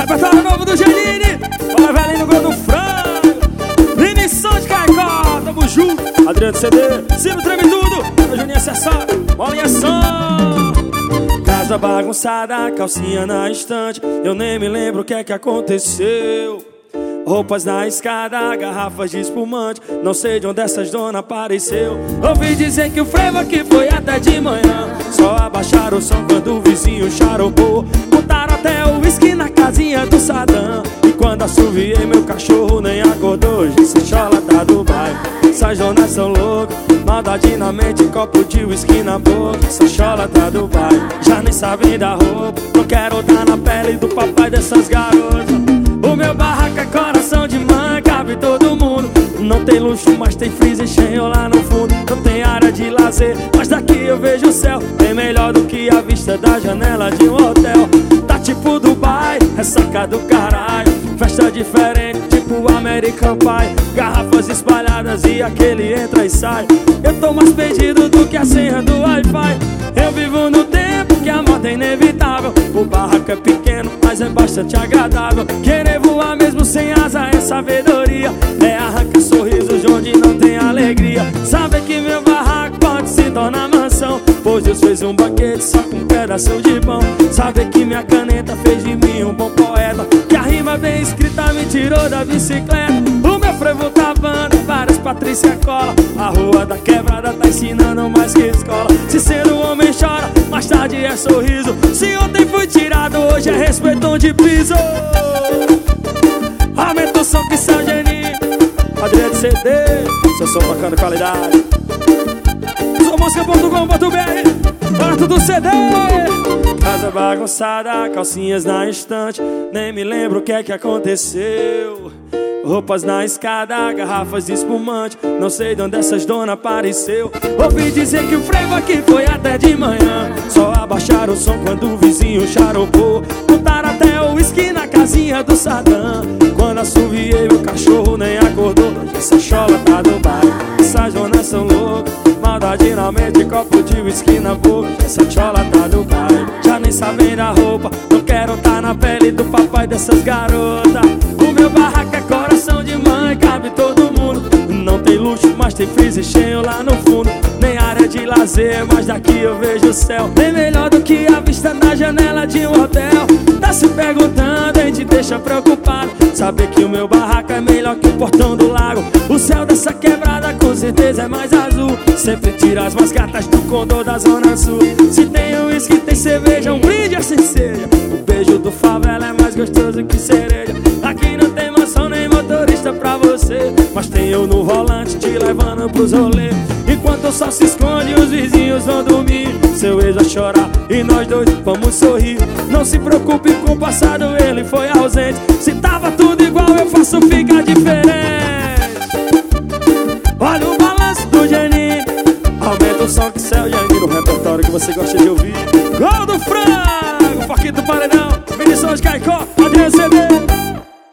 Repertório novo do Janine. Fala velhinho no gol do frango. Vinição de Caicó, tamo junto. Adriano CD, Ciro treme tudo. A Juninha acessada, bolinha som. Casa bagunçada, calcinha na estante. Eu nem me lembro o que é que aconteceu. Roupas na escada, garrafas de espumante. Não sei de onde essas donas apareceu. Ouvi dizer que o frevo aqui foi até de manhã. Só abaixaram o som quando o vizinho charopou. Botaram até o uísque na casinha do Sadam. E quando assoviei meu cachorro nem acordou. Esse chola tá do bairro. Essas donas são loucas. Maldade na mente, copo de uísque na boca. Essa chola tá do bairro. Já nem sabem da roupa. Não quero dar na pele do papai dessas garotas. O meu barraco é coração de mãe, cabe todo mundo. Não tem luxo, mas tem freezer cheio lá no fundo. Não tem área de lazer, mas daqui eu vejo o céu. Bem melhor do que a vista da janela de um hotel. Tá tipo Dubai, ressaca do caralho. Festa diferente, tipo American Pie. Garrafas espalhadas e aquele entra e sai. Eu tô mais perdido do que a senha do Wi-Fi. Eu vivo no tempo que a morte é inevitável. O barraco é pequeno, mas é bastante agradável. Querer voar mesmo sem asa é sabedoria. É arrancar sorrisos de onde não tem alegria. Saber que meu barraco pode se tornar mansão, pois Deus fez um banquete só com um pedaço de pão. Saber que minha caneta fez de mim um bom poeta. Que a rima bem escrita me tirou da bicicleta. O meu frevo tá banda, várias Patrícia cola. A rua da quebrada tá ensinando mais que escola. Se ser um homem chora, mais tarde é sorriso. Se ontem fui tirado, hoje é respeitão de piso. Aumenta o som que seu Janine. Adriano CD, seu som bacana de qualidade. Somosca.com.br, quarto do CD. Casa bagunçada, calcinhas na estante. Nem me lembro o que é que aconteceu. Roupas na escada, garrafas de espumante. Não sei de onde essas donas apareceu. Ouvi dizer que o frevo aqui foi até de manhã. Só abaixaram o som quando o vizinho charopou. Botaram até o uísque na casinha do Sadam. Quando assoviei meu cachorro nem acordou. Essa chola tá do bairro. Essas donas são loucas. Maldade na mente, copo de uísque na boca. Essa chola tá do bairro. Já nem sabem da roupa. Não quero tá na pele do papai dessas garotas. O meu barraco é coração de mãe, cabe todo mundo. Não tem luxo, mas tem freezer cheio lá no fundo. Nem área de lazer, mas daqui eu vejo o céu. Bem melhor do que a vista da janela de um hotel. Tá se perguntando, hein, te deixa preocupado. Saber que o meu barraco é melhor que o portão do lago. O céu dessa quebrada com certeza é mais azul. Sempre tira as mais gatas do condô da zona sul. Se tem uísque, tem cerveja, um brinde assim seja. O beijo do favela é mais gostoso que cereja. Aqui não tem mansão nem motorista pra você, mas tem eu no volante te levando pros rolês. Enquanto o sol se esconde os vizinhos vão dormir. Seu ex vai chorar e nós dois vamos sorrir. Não se preocupe com o passado, ele foi ausente. Se tava tudo igual eu faço ficar diferente. Olha o balanço do Janine. Aumenta o som que céu Janine. No repertório que você gosta de ouvir. Gol do frango, Foquinho do Paredão, Vinição de Caicó, Adriano CD.